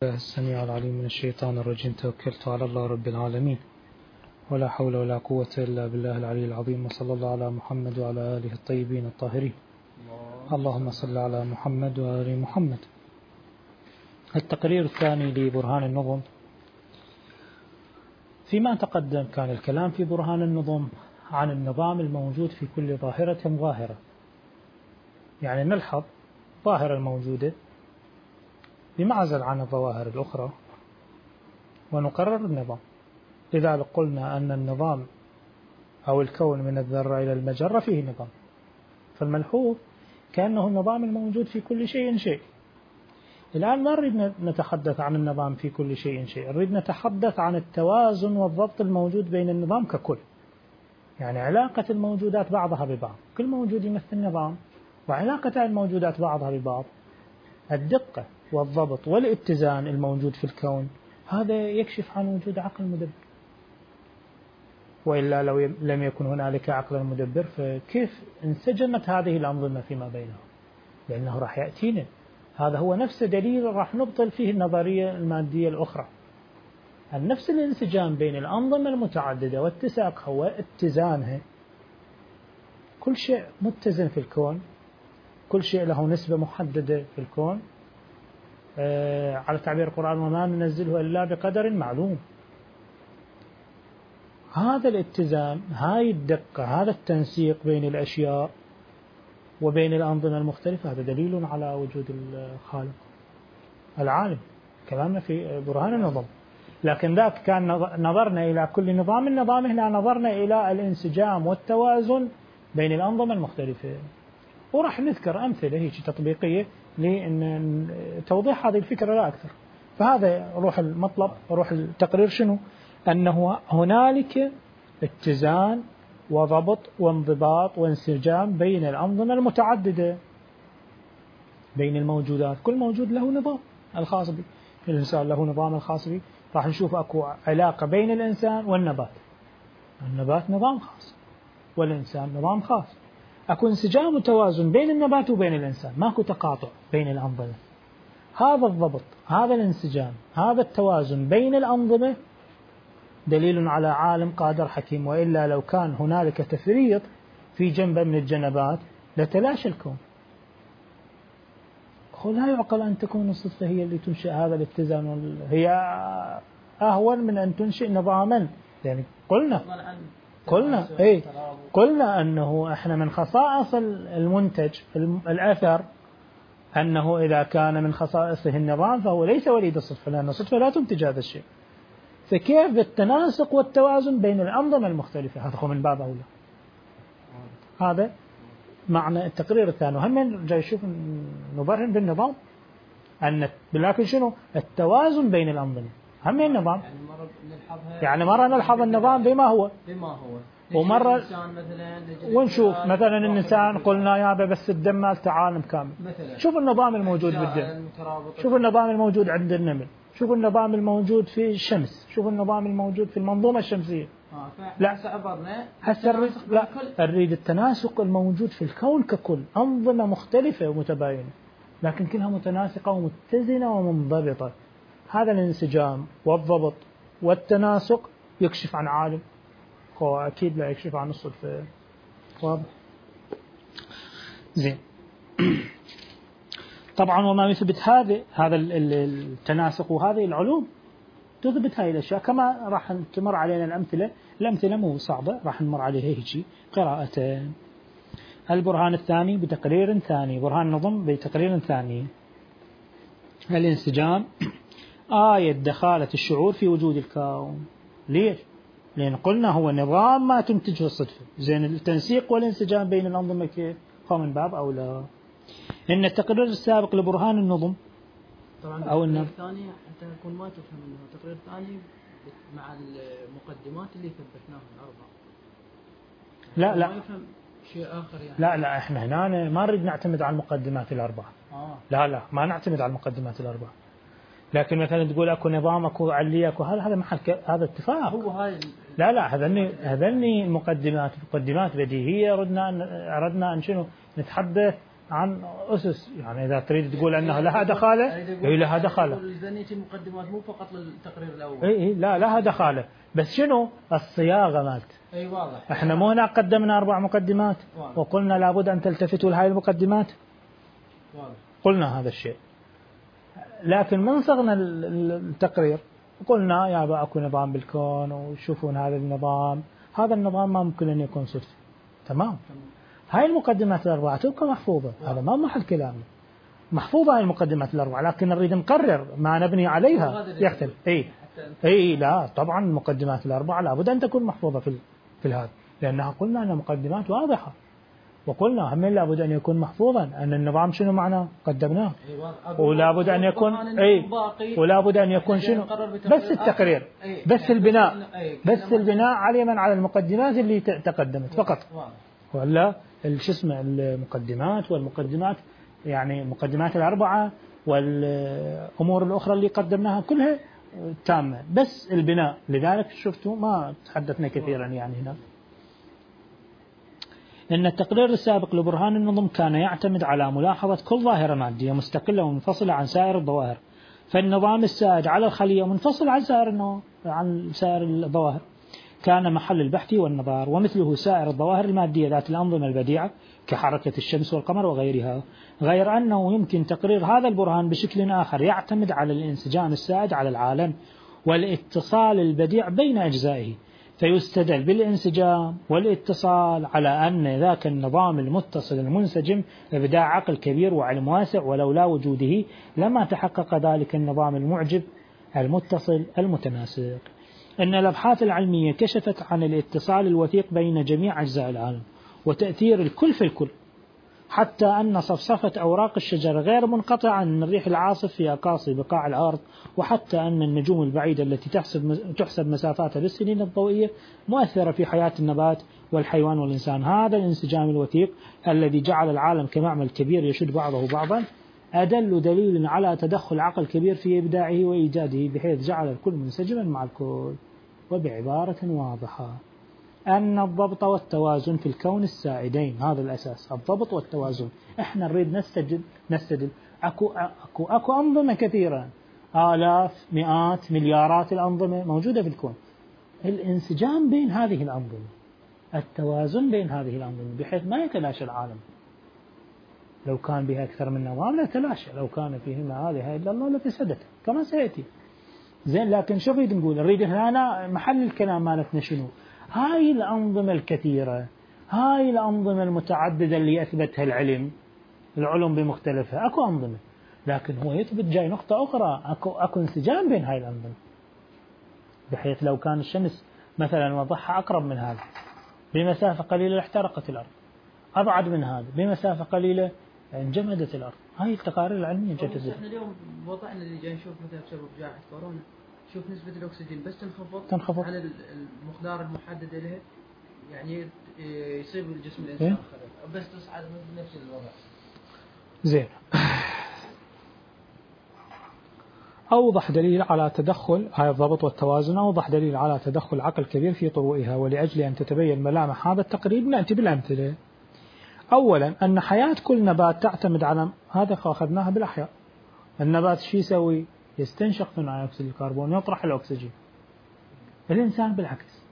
السميع العليم من الشيطان الرجيم. توكلت على الله رب العالمين ولا حول ولا قوة إلا بالله العلي العظيم، وصلى الله على محمد وعلى آله الطيبين الطاهرين. اللهم صل على محمد وآل محمد. التقرير الثاني لبرهان النظم. فيما تقدم كان الكلام في برهان النظم عن النظام الموجود في كل ظاهرة، يعني نلحظ ظاهرة الموجودة بمعزل عن الظواهر الأخرى ونقرر النظام. لذلك قلنا أن النظام أو الكون من الذرة إلى المجرة فيه نظام، فالملحوظ كأنه النظام الموجود في كل شيء. الآن ما نريد نتحدث عن النظام في كل شيء، نريد نتحدث عن التوازن والضبط الموجود بين النظام ككل، يعني علاقة الموجودات بعضها ببعض، كل موجود يمثل نظام وعلاقة الموجودات بعضها ببعض، الدقة والضبط والاتزان الموجود في الكون، هذا يكشف عن وجود عقل مدبر. وإلا لو لم يكن هنالك عقل مدبر فكيف انسجمت هذه الأنظمة فيما بينهم؟ لأنه راح يأتينا، هذا هو نفس دليل راح نبطل فيه النظرية المادية الأخرى. نفس الانسجام بين الأنظمة المتعددة واتساقها واتزانها، كل شيء متزن في الكون، كل شيء له نسبة محددة في الكون، على تعبير القرآن وما ننزله إلا بقدر معلوم. هذا الاتزان، هاي الدقة، هذا التنسيق بين الأشياء وبين الأنظمة المختلفة، هذا دليل على وجود الخالق العالم. كلامنا في برهان النظم، لكن ذاك كان نظرنا إلى كل نظام هنا نظرنا إلى الانسجام والتوازن بين الأنظمة المختلفة، وراح نذكر أمثلة هيك تطبيقية لتوضيح هذه الفكرة لا أكثر. فهذا روح المطلب، روح التقرير شنو؟ أنه هنالك اتزان وضبط وانضباط وانسجام بين الأنظمة المتعددة، بين الموجودات، كل موجود له نظام الخاص به. الإنسان له نظام الخاص به، راح نشوف أكو علاقة بين الإنسان والنبات، النبات نظام خاص والإنسان نظام خاص، أكو انسجام وتوازن بين النبات وبين الإنسان، ماكو تقاطع بين الأنظمة. هذا الضبط، هذا الانسجام، هذا التوازن بين الأنظمة دليل على عالم قادر حكيم، وإلا لو كان هنالك تفريط في جنبة من الجنبات لتلاشى الكون. لا يعقل أن تكون الصدفة هي اللي تنشئ هذا الاتزان، هي أهون من أن تنشئ نظاما. يعني قلنا أنه إحنا من خصائص المنتج الأثر أنه إذا كان من خصائصه النظام فهو ليس وليد الصدفة، لأن الصدفة لا تنتج هذا الشيء. فكيف التناسق والتوازن بين الأنظمة المختلفة؟ هذا هو من باب أولى. هذا معنى التقرير الثاني. هم نرجع نشوف نبرهن بالنظام أن لكن شنو التوازن بين الأنظمة، هم النظام يعني مرة نلحظ النظام بما هو ومرة ونشوف مثلا الإنسان قلنا يا بس الدم مالته عالم كامل. شوف النظام الموجود بالدم، شوف النظام الموجود عند النمل، شوف النظام الموجود في الشمس، شوف النظام الموجود في المنظومة الشمسية. لا نريد التناسق الموجود في الكون ككل، أنظمة مختلفة ومتباينة لكن كلها متناسقة ومتزنة ومنضبطة. هذا الانسجام والضبط والتناسق يكشف عن عالم، هو أكيد لا يكشف عن الصدفة. واضح؟ زين. طبعا وما يثبت هذا التناسق وهذه العلوم تثبت هذه الأشياء، كما راح تمر علينا الأمثلة مو صعبة، راح نمر عليها هيك قراءتين. البرهان الثاني بتقرير ثاني، برهان النظم بتقرير ثاني. الانسجام آية دخالة الشعور في وجود الكون. ليش؟ لأن قلنا هو نظام ما تنتجه الصدفة. زين التنسيق والانسجام بين الأنظمة كيف؟ هو من باب أولى. إن التقرير السابق لبرهان النظم طبعا أو التقرير الثاني حتى نكون ما تفهم منه، التقرير الثاني مع المقدمات اللي ثبتناها الأربعة. لا ما يفهم شيء آخر يعني. لا إحنا هنا ما نريد نعتمد على المقدمات الأربعة. لا ما نعتمد على المقدمات الأربعة، لكن مثلا تقول أكو نظام أكو علية أكو هذا محل هذا اتفاق. هو هاي لا هذني المقدمات بديهية، أردنا أن شنو نتحدث عن أسس، يعني إذا تريد تقول أنها لها دخالة أي لها دخالة. الزنيتي مقدمات مو فقط للتقرير الأول. إيه لا لها دخالة، بس شنو الصياغة مالت. أي واضح. إحنا مو هنا قدمنا 4 مقدمات واضح. وقلنا لابد أن تلتفتوا لهذه المقدمات. واضح. قلنا هذا الشيء، لكن من صغنا التقرير قلنا يا با أكو نظام بالكون وشوفون هذا النظام، هذا النظام ما ممكن أن يكون صدفة. تمام. هاي المقدمات الأربعة تبقى محفوظة، هذا ما محل كلامي، محفوظة هاي المقدمات الأربعة، لكن نريد نقرر ما نبني عليها يختلف. أي لا طبعا المقدمات الأربعة لابد أن تكون محفوظة في هذا، لأنها قلنا أن مقدمات واضحة، وقلنا هم لابد أن يكون محفوظا أن النظام شنو معناه قدمناه، ولابد أن يكون ولابد أن يكون شنو بس التقرير، بس البناء على على المقدمات اللي تقدمت فقط، ولا شو اسمه المقدمات يعني مقدمات الأربعة والأمور الأخرى اللي قدمناها كلها تامة، بس البناء. لذلك شفتوا ما تحدثنا كثيرا يعني هنا إن التقرير السابق لبرهان النظم كان يعتمد على ملاحظة كل ظاهرة مادية مستقلة ومنفصلة عن سائر الظواهر، فالنظام السائد على الخلية منفصل عن سائر الظواهر كان محل البحث والنظار، ومثله سائر الظواهر المادية ذات الأنظمة البديعة كحركة الشمس والقمر وغيرها، غير أنه يمكن تقرير هذا البرهان بشكل آخر يعتمد على الانسجام السائد على العالم والاتصال البديع بين أجزائه، فيستدل بالانسجام والاتصال على أن ذاك النظام المتصل المنسجم إبداع عقل كبير وعلم واسع، ولولا وجوده لما تحقق ذلك النظام المعجب المتصل المتناسق. إن الأبحاث العلمية كشفت عن الاتصال الوثيق بين جميع أجزاء العالم وتأثير الكل في الكل، حتى أن صفصفة أوراق الشجر غير منقطعة عن الريح العاصف في أقاصي بقاع الأرض، وحتى أن النجوم البعيدة التي تحسب مسافاتها بالسنين الضوئية مؤثرة في حياة النبات والحيوان والإنسان. هذا الانسجام الوثيق الذي جعل العالم كمعمل كبير يشد بعضه بعضا أدل دليل على تدخل عقل كبير في إبداعه وإيجاده، بحيث جعل الكل منسجما مع الكل. وبعبارة واضحة أن الضبط والتوازن في الكون السائدين، هذا الأساس، الضبط والتوازن. إحنا نريد نستدل أكو أنظمة كثيرة، آلاف مئات مليارات الأنظمة موجودة في الكون، الانسجام بين هذه الأنظمة، التوازن بين هذه الأنظمة بحيث ما يتلاشى العالم. لو كان بها أكثر من نظام لا تلاشى، لو كان فيهما هذه إلا الله لفسدته كما سيأتي. زين، لكن شو نريد نقول؟ نريد هنا محل الكلام مالتنا شنو؟ هاي الأنظمة الكثيرة، هاي الأنظمة المتعددة اللي أثبتها العلوم بمختلفها، أكو أنظمة، لكن هو يثبت جاي نقطة أخرى، أكو انسجام بين هاي الأنظمة، بحيث لو كان الشمس مثلا وضعها أقرب من هذا بمسافة قليلة احترقت الأرض، أبعد من هذا بمسافة قليلة انجمدت الأرض. هاي التقارير العلمية جت. احنا اليوم بوضعنا اللي جاي نشوف مثلا بسبب جائحة كورونا، شوف نسبة الأكسجين بس تنخفض عن المقدار المحدد له، يعني يصيب الجسم الإنسان خلل، بس تصعد نفس الوضع. زين. أوضح دليل على تدخل هاي الضبط والتوازن، أوضح دليل على تدخل عقل كبير في طروئها، ولأجل أن تتبين ملامح هذا التقريب نأتي بالأمثلة. أولا أن حياة كل نبات تعتمد على هذا، أخذناها بالأحياء. النبات شو يسوي؟ يستنشق ثاني أكسيد الكربون، يطرح الأكسجين. الإنسان بالعكس،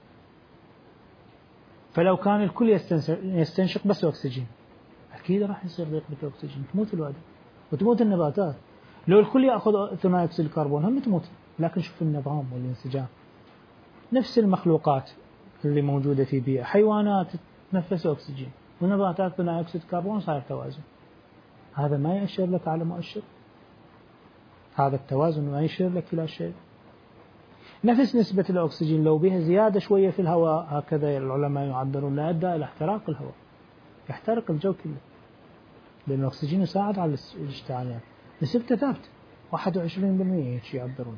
فلو كان الكل يستنشق بس أكسجين أكيد راح يصير ضيق بالأكسجين، تموت الوادي وتموت النباتات. لو الكل يأخذ ثاني أكسيد الكربون هم تموت. لكن شوف النظام والانسجام، نفس المخلوقات اللي موجودة في بيئة، حيوانات تتنفس أكسجين ونباتات ثاني أكسيد الكربون، صار توازن. هذا ما يأشر لك على مؤشر؟ هذا التوازن ما يشير لك إلى شيء. نفس نسبة الأكسجين لو بها زيادة شوية في الهواء، هكذا العلماء يعبرون، لا أدى إلى احتراق الهواء، يحترق الجو كله، لأن الأكسجين يساعد على الاشتعال. نسبته ثابتة 21% يعبرون.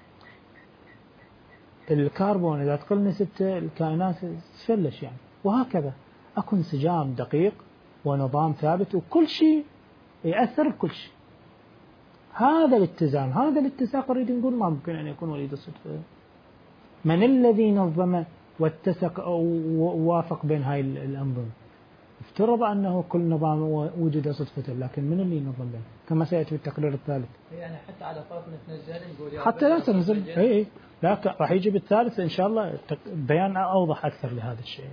الكربون إذا تقل نسبته الكائنات تفلش يعني، وهكذا. أكو انسجام دقيق ونظام ثابت، وكل شيء يأثر بكل شيء. هذا الاتزان، هذا الاتساق نريد نقول ما ممكن أن يكون وليد الصدفة. من الذي نظم واتسق أو وافق بين هاي الأنظمة؟ افترض أنه كل نظام وجد صدفة، لكن من اللي ينظم بينه كما سيأتي في التقرير الثالث. يعني حتى على فرض نتنزل نقول حتى لا تنزل لا راح يجي بالثالث إن شاء الله بيان أوضح أكثر لهذا الشيء.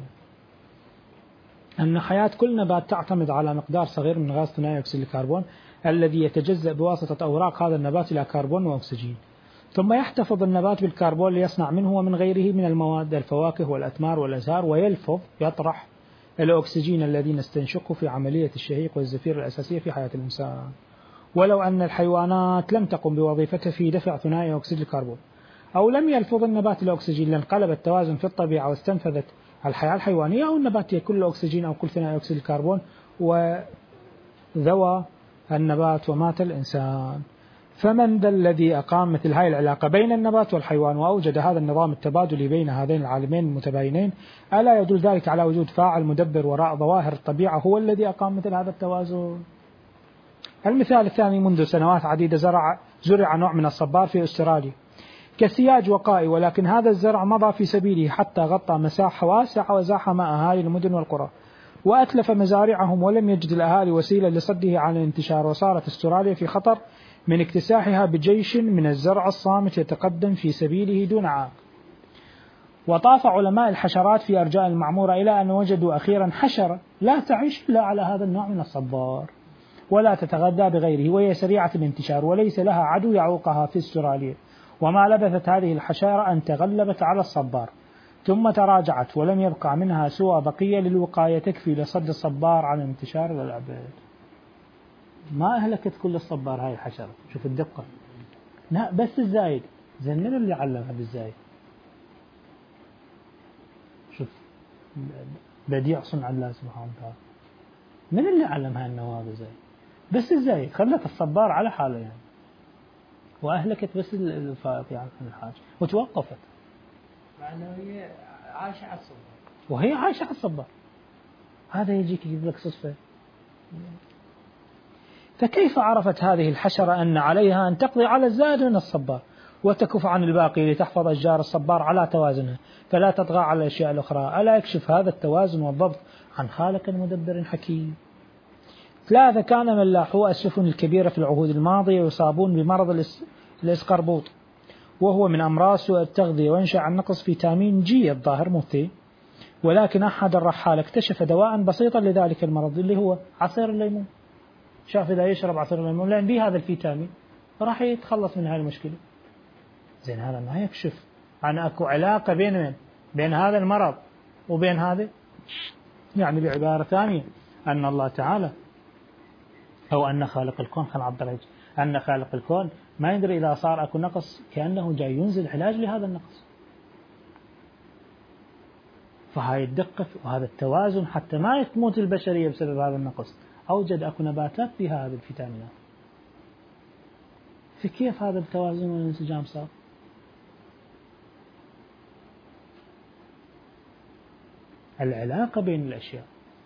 أن حياة كل نبات تعتمد على مقدار صغير من غاز ثنائي أكسيد الكربون الذي يتجزأ بواسطة أوراق هذا النبات إلى كربون وأكسجين، ثم يحتفظ النبات بالكربون ليصنع منه ومن غيره من المواد الفواكه والأثمار والأزهار، ويلفظ يطرح الأكسجين الذي نستنشقه في عملية الشهيق والزفير الأساسية في حياة الإنسان. ولو أن الحيوانات لم تقم بوظيفتها في دفع ثنائي أكسيد الكربون أو لم يلفظ النبات الأكسجين لانقلب التوازن في الطبيعة واستنفذت الحياة الحيوانية أو النباتية كل أكسجين أو كل ثنائي أكسيد الكربون وذوى النبات ومات الإنسان. فمن ذا الذي أقام مثل هذه العلاقة بين النبات والحيوان وأوجد هذا النظام التبادلي بين هذين العالمين المتباينين؟ ألا يدل ذلك على وجود فاعل مدبر وراء ظواهر الطبيعة هو الذي أقام مثل هذا التوازن؟ المثال الثاني: منذ سنوات عديدة زرع نوع من الصبار في أستراليا كسياج وقائي، ولكن هذا الزرع مضى في سبيله حتى غطى مساحة واسعة وزاح مع أهالي المدن والقرى وأتلف مزارعهم، ولم يجد الأهالي وسيلة لصده عن الانتشار، وصارت أستراليا في خطر من اكتساحها بجيش من الزرع الصامت يتقدم في سبيله دون عائق. وطاف علماء الحشرات في أرجاء المعمورة إلى أن وجدوا أخيرا حشرة لا تعيش إلا على هذا النوع من الصبار ولا تتغذى بغيره، وهي سريعة الانتشار وليس لها عدو يعوقها في أستراليا. وما لبثت هذه الحشرة أن تغلبت على الصبار ثم تراجعت ولم يبقى منها سوى بقية للوقاية تكفي لصد الصبار عن انتشار الأعباد. ما أهلكت كل الصبار هاي الحشرة، شوف الدقة. لا بس الزايد، زين من اللي علمها بالزايد؟ شوف بديع صنع الله سبحانه وتعالى. من اللي علمها النواب زايد؟ بس الزايد خلت الصبار على حاله يعني، وأهلكت بس الفائض يعني عن الحاج وتوقفت. مع أنه هي عايشة على الصبار، وهي عايشة على الصبار. هذا يجيك يجيب لك صدفة. فكيف عرفت هذه الحشرة أن عليها أن تقضي على الزائد من الصبار وتكف عن الباقي لتحفظ أشجار الصبار على توازنها فلا تطغى على الأشياء الأخرى؟ ألا يكشف هذا التوازن والضبط عن خالق مدبر حكيم؟ 3. كان ملاحو السفن الكبيرة في العهود الماضية يصابون بمرض الإسقربوط، وهو من أمراض سوء التغذية وينشأ عن نقص فيتامين جي الظاهر مفتي، ولكن أحد الرحالة اكتشف دواء بسيطا لذلك المرض اللي هو عصير الليمون. شاف إذا يشرب عصير الليمون لأن به هذا الفيتامين راح يتخلص من هذه المشكلة. زين هذا ما يكشف عن أكو علاقة بين هذا المرض وبين هذا؟ يعني بعبارة ثانية أن الله تعالى أو أن خالق الكون، خلينا نعبر أن خالق الكون ما يدري إذا صار أكو نقص كأنه جاي ينزل علاج لهذا النقص. فهاي الدقة وهذا التوازن حتى ما تموت البشرية بسبب هذا النقص، أوجد أكو نباتات فيها هذه الفيتامينات. فكيف هذا التوازن والانسجام صار؟ العلاقة بين الأشياء.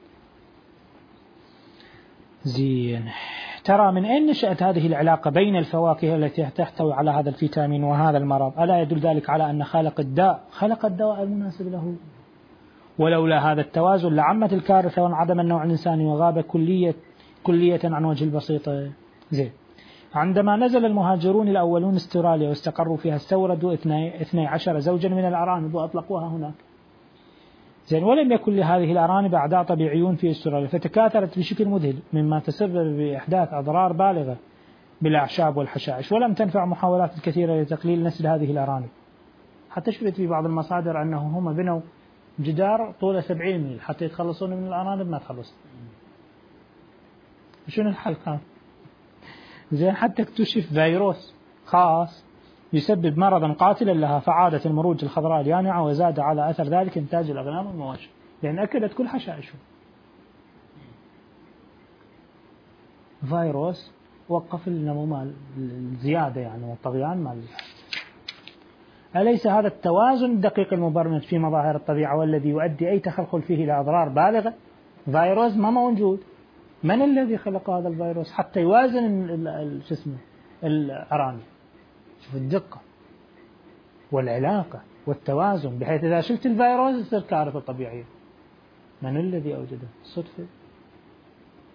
زين، ترى من أين نشأت هذه العلاقة بين الفواكه التي تحتوي على هذا الفيتامين وهذا المرض؟ ألا يدل ذلك على أن خالق الداء خلق الدواء المناسب له؟ ولولا هذا التوازن لعمت الكارثة وانعدم النوع الإنساني وغاب كلية عن وجه البسيطة. زين، عندما نزل المهاجرون الأولون استراليا واستقروا فيها استوردوا 12 زوجا من الأرانب وأطلقوها هناك. زين، ولم يكن لهذه الأرانب أعداء طبيعيون في أستراليا فتكاثرت بشكل مذهل مما تسبب بإحداث أضرار بالغة بالأعشاب والحشائش، ولم تنفع محاولات الكثيرة لتقليل نسل هذه الأرانب. حتى شفت في بعض المصادر أنه هم بنوا جدار طوله 70 ميل حتى يتخلصون من الأرانب، ما تخلص. شنو الحل كان؟ زين، حتى اكتشف فيروس خاص يسبب مرضا قاتلا لها فعادت المروج الخضراء اليانعة وزاد على أثر ذلك إنتاج الأغنام والمواشي لأن أكلت كل حشائشهم. فيروس وقف النمو مال الزيادة يعني والطغيان مال. أليس هذا التوازن الدقيق المبرمج في مظاهر الطبيعة والذي يؤدي أي تخلخل فيه إلى أضرار بالغة؟ فيروس ما موجود. من الذي خلق هذا الفيروس حتى يوازن الأرانب؟ شوف الدقة والعلاقة والتوازن بحيث إذا شلت الفيروس يصير كارثة طبيعية. من الذي أوجده؟ الصدفة؟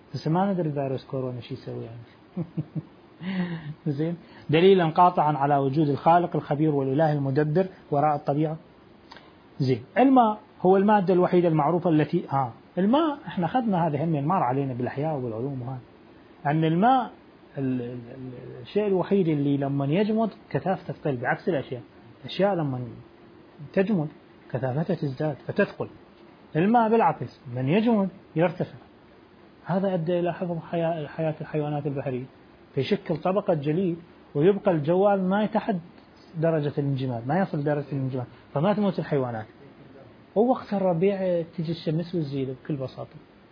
بس ما ندري فيروس كورونا شو يسوي يعني. زين، دليلا قاطعا على وجود الخالق الخبير والإله المدبر وراء الطبيعة. زين، الماء هو المادة الوحيدة المعروفة التي الماء احنا أخذنا هذا هم مر علينا بالأحياء والعلوم، وهذا أن الماء الشيء الوحيد اللي لما يجمد كثافته تقل، بعكس الأشياء لما تجمد كثافتها تزداد فتثقل. الماء بالعكس من يجمد يرتفع. هذا أدى إلى حفظ حياة الحيوانات البحرية، فيشكل طبقة جليد ويبقى الجوال ما يتحد درجة الانجماد، ما يصل درجة الانجماد، فما تموت الحيوانات. ووقت الربيع تجي الشمس والزيلة بكل بساطة.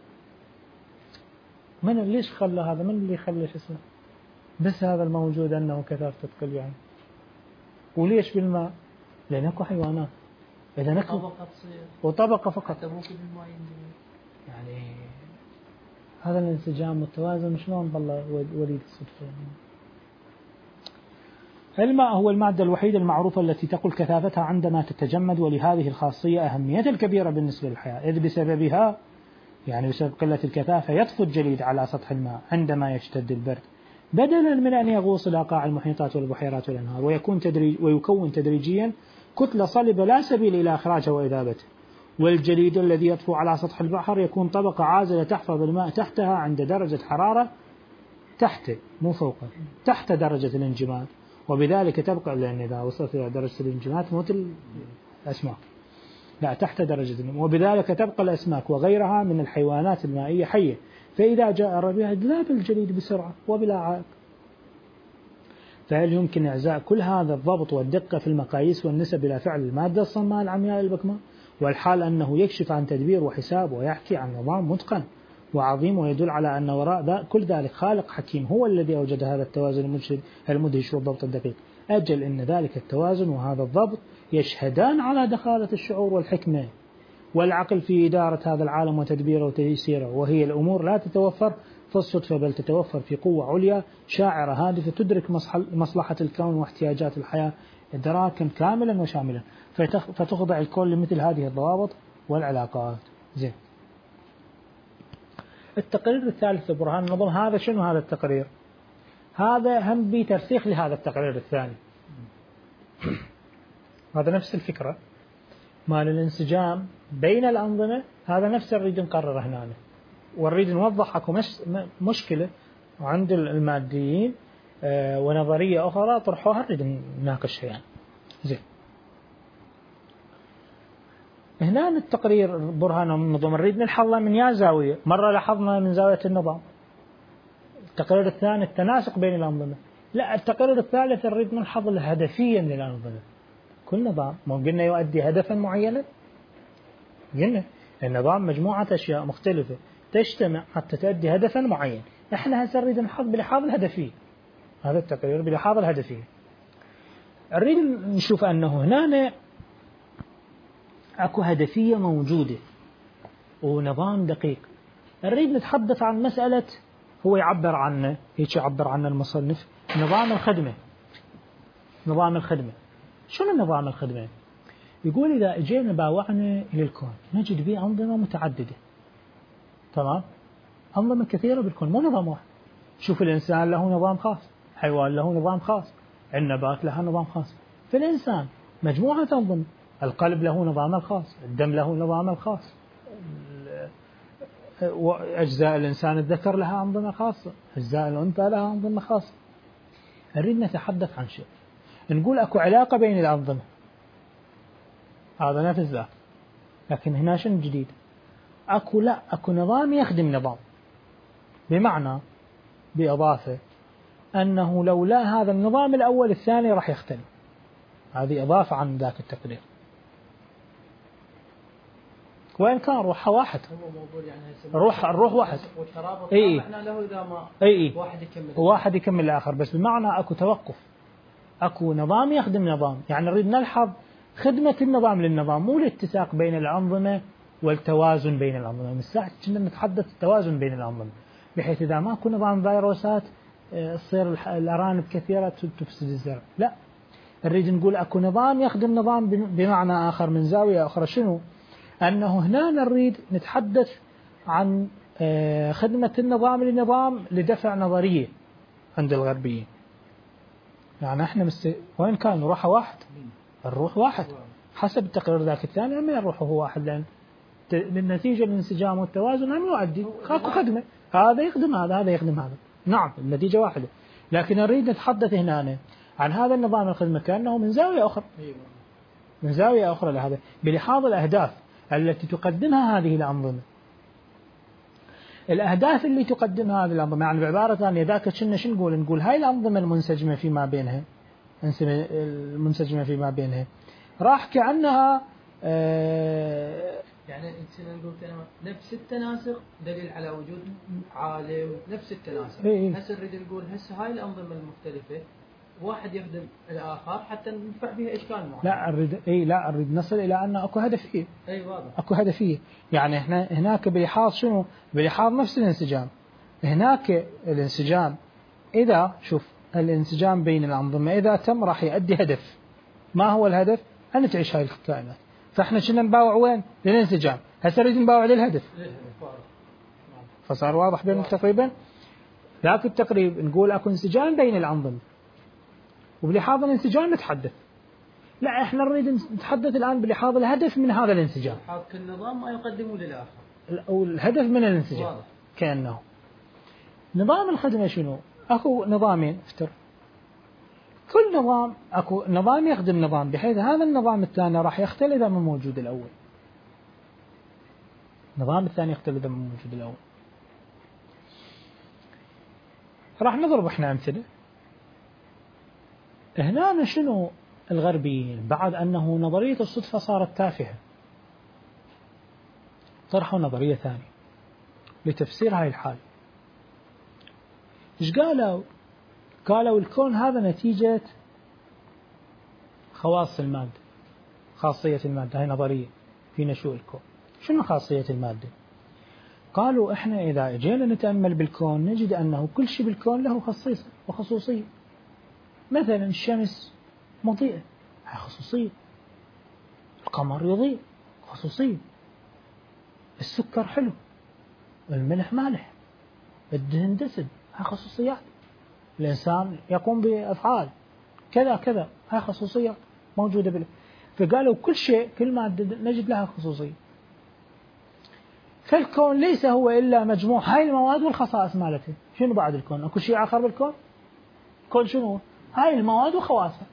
من ليش خلى هذا؟ من اللي خلى شو اسمه؟ بس هذا الموجود أنه كثافته تقل يعني. وليش بالماء؟ لأن اكو حيوانات. إذا نكو وطبقة فقط يعني هذا الانسجام والتوازن شلون ظل وليد الصدفة؟ الماء هو المادة الوحيدة المعروفة التي تقل كثافتها عندما تتجمد، ولهذه الخاصية أهمية الكبيرة بالنسبة للحياة، إذ بسببها يعني بسبب قلة الكثافة يطفو الجليد على سطح الماء عندما يشتد البرد، بدلا من أن يغوص إلى قاع المحيطات والبحيرات والأنهار، ويكون تدريجيا كتلة صلبة لا سبيل إلى إخراجها وإذابته. والجليد الذي يطفو على سطح البحر يكون طبقة عازلة تحفظ الماء تحتها عند درجة حرارة تحت درجة الانجماد، وبذلك تبقى، لأن إذا وصلت إلى درجة الانجماد تموت الأسماك، لا تحت درجة الانجماد، وبذلك تبقى الأسماك وغيرها من الحيوانات المائية حية. فإذا جاء الربيع ذاب الجليد بسرعة وبلا عائق. فهل يمكن إعزاء كل هذا الضبط والدقة في المقاييس والنسب إلى فعل المادة الصماء العمياء البكماء؟ والحال أنه يكشف عن تدبير وحساب ويحكي عن نظام متقن وعظيم، ويدل على أن وراء كل ذلك خالق حكيم هو الذي أوجد هذا التوازن المدهش والضبط الدقيق. أجل إن ذلك التوازن وهذا الضبط يشهدان على دخالة الشعور والحكمة والعقل في إدارة هذا العالم وتدبيره وتيسيره، وهي الأمور لا تتوفر في الصدفة بل تتوفر في قوة عليا شاعرة هادفة تدرك مصلحة الكون واحتياجات الحياة إدراكا كاملا وشاملا، فتخضع الكون لمثل هذه الضوابط والعلاقات. زين، التقرير الثالث برهان النظم، هذا شنو هذا التقرير؟ هذا هم بترسيخ لهذا التقرير الثاني. هذا نفس الفكرة مال الانسجام بين الأنظمة، هذا نفس نريد نقرره هنا، ونريد نوضح اكو مشكلة عند الماديين ونظرية أخرى طرحوها نريد نناقشها يعني. زين، هنا التقرير برهان النظم نريد نلحظه من يا زاوية. مرة لاحظنا من زاوية النظام، التقرير الثاني التناسق بين الأنظمة، لا التقرير الثالث نريد نلحظ الهدفية من الأنظمة. كل نظام ما قلنا يؤدي هدفا معينا، قلنا النظام مجموعة أشياء مختلفة تجتمع حتى تؤدي هدفا معين. احنا هسه نريد نلحظ بلحاظ الهدفية، هذا التقرير بلحاظ الهدفية. نريد نشوف أنه هنا أكو هدفية موجودة ونظام دقيق. نريد نتحدث عن مسألة هو يعبر عنه، هيك يعبر عنه المصنف، نظام الخدمة. نظام الخدمة شنو نظام الخدمة؟ يقول إذا اجينا باوعنا إلى الكون نجد به أنظمة متعددة، تمام؟ أنظمة كثيرة بالكون مو نظام واحد. شوف الإنسان له نظام خاص، حيوان له نظام خاص، النبات له نظام خاص. في الإنسان مجموعة أنظمة، القلب له نظام الخاص، الدم له نظام الخاص، أجزاء الإنسان الذكر لها أنظمة خاصة، أجزاء الأنثى لها أنظمة خاصة. نريد نتحدث عن شيء، نقول أكو علاقة بين الأنظمة، هذا نفس ذاك. لكن هنا شنو جديد؟ أكو نظام يخدم نظام، بمعنى بإضافة أنه لولا هذا النظام الأول الثاني راح يختل. هذه إضافة عن ذاك التقرير، وإن كان روحها واحد، الروح واحد، إيه واحد يكمل الآخر، بس بمعنى أكو توقف، أكو نظام يخدم نظام. يعني نريد نلحظ خدمة النظام للنظام، مو الاتساق بين الأنظمة والتوازن بين الأنظمة. من ساعة كنا نتحدث التوازن بين الأنظمة، بحيث إذا ما كو نظام فيروسات تصير الأرانب كثيرة تفسد الزرع. لا، نريد نقول أكو نظام يخدم نظام بمعنى آخر من زاوية أخرى. شنو؟ أنه هنا نريد نتحدث عن خدمة النظام للنظام لدفع نظرية عند الغربيين. يعني احنا وين كان روحه واحد، الروح واحد حسب التقرير ذاك الثاني، ما الروح هو واحد، لأن بالنتيجة الانسجام والتوازن هم يؤدي اكو خدمة، هذا يخدم هذا، هذا يخدم هذا، نعم النتيجة واحدة. لكن نريد نتحدث هنا عن هذا النظام الخدمة كأنه من زاوية أخرى، من زاوية أخرى لهذا، بلحاظ الأهداف التي تقدمها هذه الأنظمة. الأهداف اللي تقدمها هذه الأنظمة، يعني بعبارة ثانية ذاك شنو نقول هاي الأنظمة المنسجمة فيما بينها، المنسجمة فيما بينها راح كأنها يعني نقول نفس التناسق دليل على وجود عالم، نفس التناسق. هسه نريد نقول هسه هاي الأنظمة المختلفة واحد يخدم الآخر حتى ندفع بها إشكال معين. لا أريد نصل إلى أن أكو هدفية. واضح. أكو هدفية، يعني إحنا هناك بلحاظ شنو؟ بلحاظ نفس الانسجام. هناك الانسجام، إذا شوف الانسجام بين الأنظمة إذا تم راح يؤدي هدف. ما هو الهدف؟ أن تعيش هاي الكائنات. فإحنا كنا نباوع وين؟ للانسجام. هسه نريد نباوع للهدف. فصار واضح بين تقريبا. لكن التقريب نقول أكو انسجام بين الأنظمة، وبلحاظ الانسجام نتحدث. لا احنا نريد نتحدث الآن بلحاظ الهدف من هذا الانسجام. كل النظام ما يقدمه للآخر. أو الهدف من الانسجام. كأنه نظام الخدمة شنو؟ أكو نظامين افتر. كل نظام أكو نظام يخدم نظام، بحيث هذا النظام الثاني راح يختلف من موجود الأول. النظام الثاني يختلف من موجود الأول. راح نضرب احنا أمثلة. هنا شنو الغربيين بعد أنه نظرية الصدفة صارت تافهة، طرحوا نظرية ثانية لتفسير هاي الحال. إيش قالوا؟ قالوا الكون هذا نتيجة خواص المادة، خاصية المادة. هاي نظرية في نشوء الكون. شنو خاصية المادة؟ قالوا إحنا إذا اجينا نتأمل بالكون نجد أنه كل شيء بالكون له خصيصة وخصوصية. مثلا الشمس مضيئة، هاي خصوصية. القمر يضيء، خصوصية. السكر حلو، الملح مالح، الدهن دسم، هاي خصوصيات. الإنسان يقوم بأفعال كذا كذا، هاي خصوصيات موجودة فقالوا كل شيء، كل مادة نجد لها خصوصية. فالكون ليس هو إلا مجموع هاي المواد والخصائص مالتها. شنو بعد الكون؟ أكو شيء آخر بالكون؟ الكون شنو؟ هاي المواد وخواصها.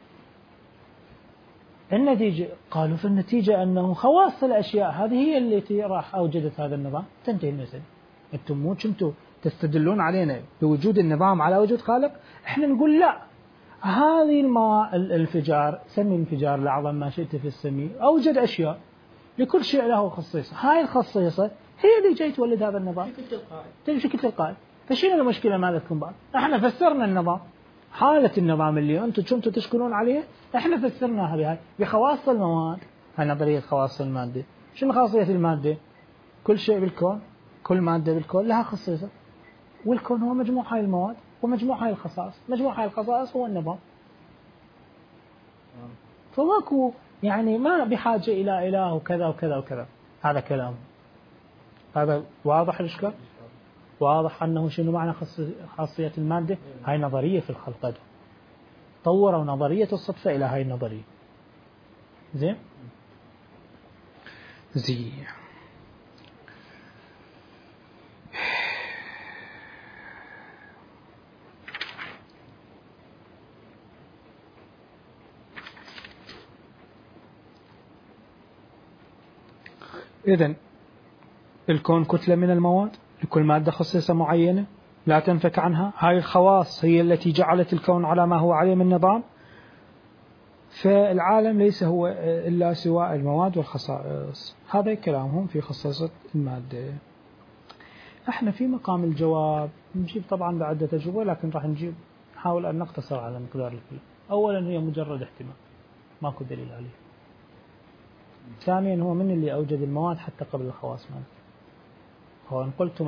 النتيجة قالوا في النتيجة أنه خواص الأشياء هذه هي التي راح أوجدت هذا النظام. تنتهي المسألة. أنتم مو كنتوا تستدلون علينا بوجود النظام على وجود خالق. إحنا نقول لا، هذه الانفجار، سمي الانفجار لأعظم ما شئت في السمي، أوجد أشياء لكل شيء له خصيصة. هاي الخصيصة هي اللي جاي تولد هذا النظام بشكل تلقائي. فشنو المشكلة ما لكم بعد؟ احنا فسرنا النظام، حالة النظام اللي انتم كنتوا تشكلون عليه احنا فسرناها بهاي بخواص المواد. هاي نظرية خواص المادة. شنو خاصية المادة؟ كل شيء بالكون، كل مادة بالكون لها خصيصة، والكون هو مجموع هاي المواد ومجموع هاي الخصائص. مجموع هاي الخصائص هو النظام. فماكو يعني ما بحاجة إلى إله وكذا وكذا وكذا. هذا كلام، هذا واضح الإشكال؟ واضح أنه شنو معنى خاصية المادة؟ هاي نظرية في الخلق. طوروا نظرية الصدفة إلى هاي النظرية. زين؟ إذن الكون كتلة من المواد، لكل مادة خصيصة معينة لا تنفك عنها. هاي الخواص هي التي جعلت الكون على ما هو عليه من نظام. فالعالم ليس هو إلا سواء المواد والخصائص. هذا كلامهم في خصائص المادة. احنا في مقام الجواب نجيب طبعا بعد تجربة، لكن راح نحاول أن نقتصر على مقدار الكلام. أولا هي مجرد احتمال، ماكو دليل عليه. ثانيا هو من اللي أوجد المواد حتى قبل الخواص مالته. هو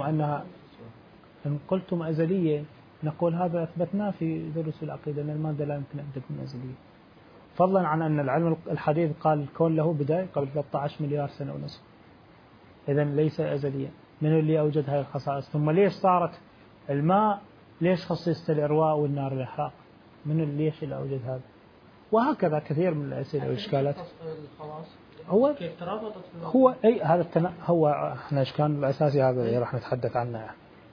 إن قلتم أزلية نقول هذا أثبتناه في دروس العقيدة أن المادة لا يمكن أن تكون أزلية، فضلا عن أن العلم الحديث قال الكون له بداية قبل 13 مليار سنة ونصف. إذن ليس أزليا. من اللي أوجد هاي الخصائص؟ ثم ليش صارت الماء ليش خصيصة الإرواء والنار الإحراق؟ من ليش اللي أوجد هذا؟ وهكذا كثير من الأسئلة والإشكالات. كيف ترابطت هو أي هذا هو احنا الإشكال الأساسي هذا اللي راح نتحدث عنه.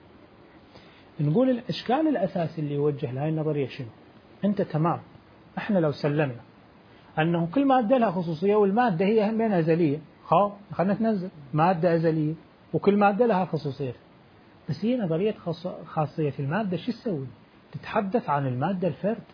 نقول الإشكال الأساسي اللي يوجه لهذه النظرية شنو؟ أنت تمام، احنا لو سلمنا أنه كل مادة لها خصوصية والمادة هي هم بين أزلية، خلنا نتنزل مادة أزلية وكل مادة لها خصوصية. بس هي نظرية خاصية المادة شو تسوي؟ تتحدث عن المادة الفرد.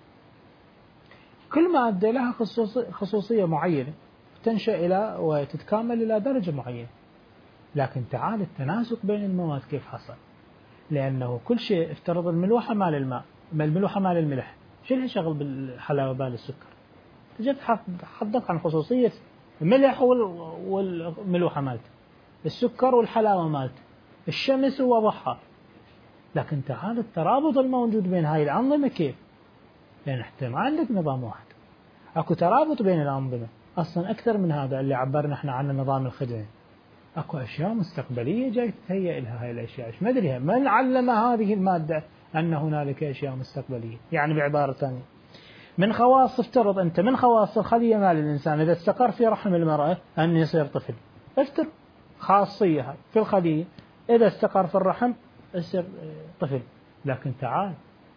كل مادة لها خصوصية معينة تنشأ إلى وتتكامل إلى درجة معينة. لكن تعال التناسق بين المواد كيف حصل؟ لأنه كل شيء افترض الملوحة مال الماء، الملوحة مال الملح، شو اللي شغل بالحلاوة بال السكر؟ تجي تحدث عن خصوصية الملح والملوحة مالته، السكر والحلاوة مالته، الشمس ووضحها. لكن تعال الترابط الموجود بين هاي الأنظمة كيف؟ لأن حتى ما عندك نظام واحد، أكو ترابط بين الأنظمة. أصلا أكثر من هذا اللي عبرنا احنا عنه نظام الخدمة، أكو أشياء مستقبلية جاي تتهيأ لها هاي الأشياء. إيش ما أدري من علم هذه المادة أن هنالك أشياء مستقبلية؟ يعني بعبارة ثانية، من خواص افترض أنت من خواص الخلية مال الإنسان إذا استقر في رحم المرأة أن يصير طفل. افترض خاصية هاي في الخلية، إذا استقر في الرحم يصير طفل. لكن تعال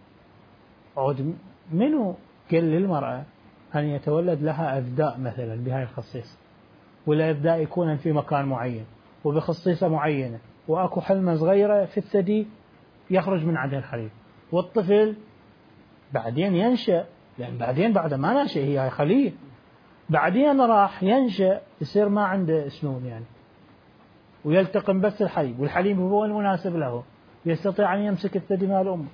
عود منو قال للمرأة أن يتولد لها أبداء مثلا بهاي الخصيصة، ولا أبداء يكون في مكان معين وبخصيصة معينة، وأكو حلمة صغيرة في الثدي يخرج من عندها الحليب، والطفل بعدين ينشأ، لأن بعدين بعد ما نشأ هي خلية، بعدين راح ينشأ يصير ما عنده سنون يعني، ويلتقم بس الحليب، والحليب هو المناسب له، يستطيع أن يمسك الثدي مال أمه.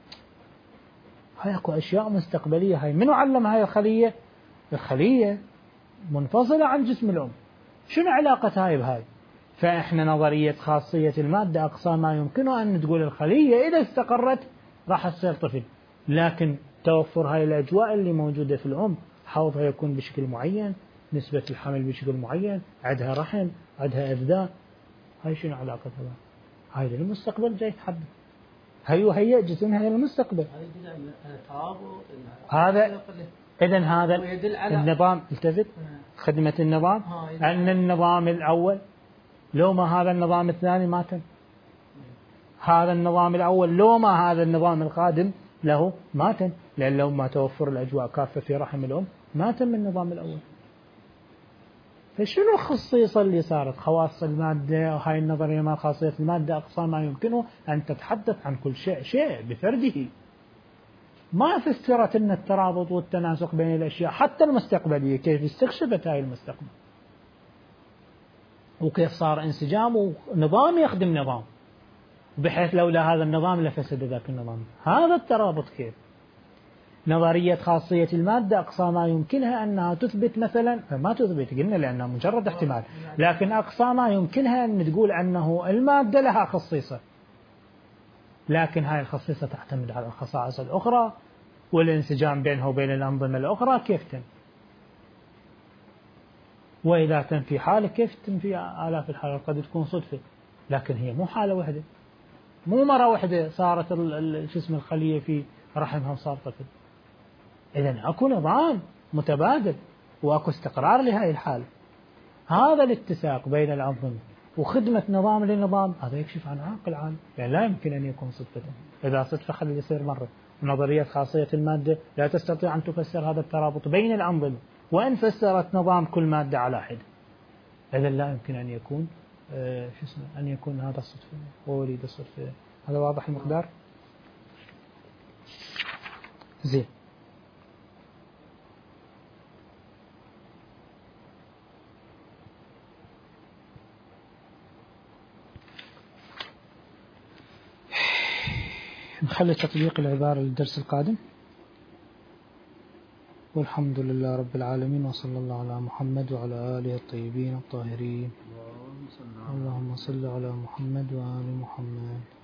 هاي أكو أشياء مستقبلية. هاي منو علم هاي الخلية؟ الخلية منفصلة عن جسم الأم. شنو علاقة هاي بهاي؟ فإحنا نظرية خاصية المادة أقصى ما يمكنه أن تقول الخلية إذا استقرت راح تصير طفل، لكن توفر هاي الأجواء اللي موجودة في الأم، حوضها يكون بشكل معين، نسبة الحمل بشكل معين، عندها رحم، عندها أبداء. هاي شنو علاقتها بها؟ هاي للمستقبل جاي يتحدث، هي جسمها للمستقبل. هذا إذن هذا النظام التفت خدمة النظام أن النظام الأول لو ما هذا النظام الثاني ما تم، هذا النظام الأول لو ما هذا النظام القادم له ما تم، لأن لو ما توفر الأجواء كافة في رحم الأم ما تم النظام الأول. فشنو الخصيصة اللي صارت؟ خواص المادة، وهاي النظرية ما خاصية المادة أقصى ما يمكنه أن تتحدث عن كل شيء بفرده. ما فسرت أن الترابط والتناسق بين الأشياء حتى المستقبلية كيف استكشفت هاي المستقبل، وكيف صار انسجام ونظام يخدم نظام، بحيث لولا هذا النظام لفسد ذاك النظام. هذا الترابط كيف؟ نظرية خاصية المادة أقصى ما يمكنها أنها تثبت مثلا، ما تثبت قلنا لأنها مجرد احتمال، لكن أقصى ما يمكنها أن تقول أنه المادة لها خصيصة، لكن هاي الخصيصة تعتمد على الخصائص الأخرى والانسجام بينها وبين الأنظمة الأخرى كيف تم، وإذا تم في حالة كيف تم في آلاف الحالات. قد تكون صدفة، لكن هي مو حالة واحدة، مو مرة واحدة صارت جسم الخلية في رحمها وصار طفل. إذن أكو نظام متبادل وأكو استقرار لهذه الحالة. هذا الاتساق بين الأنظمة وخدمة نظام للنظام هذا يكشف عن عمق العالم، يعني لا يمكن أن يكون صدفة. إذا صدفة خلي يصير مرة. نظرية خاصية المادة لا تستطيع أن تفسر هذا الترابط بين الأنظمة، وإن فسرت نظام كل مادة على حدة. إذن لا يمكن أن يكون أن يكون هذا الصدفة ووليد الصدفة. هذا واضح المقدار؟ زين. نخلي تطبيق العبارة للدرس القادم. والحمد لله رب العالمين، وصلى الله على محمد وعلى آله الطيبين الطاهرين. اللهم صل على محمد وآل محمد.